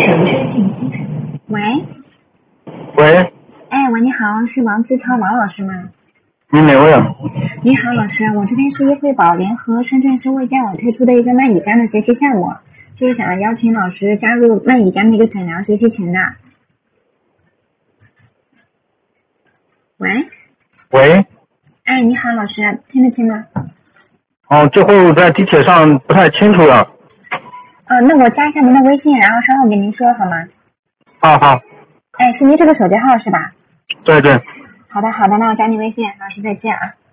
喂， 喂， 哎，喂，你好，是王志超王老师吗？ 你哪位啊？ 你好，老师，我这边是优惠宝联合深圳生物家网推出的一个麦乙肝的学习项目，就是想要邀请老师加入麦乙肝的一个诊疗学习群的。喂， 喂， 哎，你好，老师，听得清吗？ 哦，最后在地铁上不太清楚了。 那我加一下您的微信，然后稍后给您说好吗？ 好， 哎，是您这个手机号是吧？ 对， 好的，那我加您微信，老师再见啊。